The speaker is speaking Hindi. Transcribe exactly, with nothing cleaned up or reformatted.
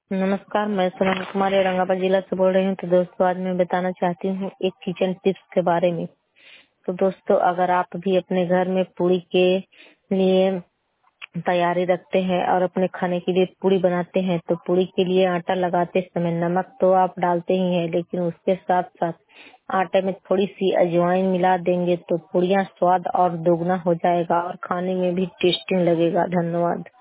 नमस्कार, मैं सोनम कुमार औरंगाबाद जिला से बोल रही हूँ। तो दोस्तों, आज मैं बताना चाहती हूँ एक किचन टिप्स के बारे में। तो दोस्तों, अगर आप भी अपने घर में पूड़ी के लिए तैयारी रखते हैं और अपने खाने के लिए पूड़ी बनाते हैं, तो पूड़ी के लिए आटा लगाते समय नमक तो आप डालते ही हैं, लेकिन उसके साथ साथ आटे में थोड़ी सी अजवाइन मिला देंगे तो पूड़ियाँ स्वाद और दोगुना हो जाएगा और खाने में भी टेस्टी लगेगा। धन्यवाद।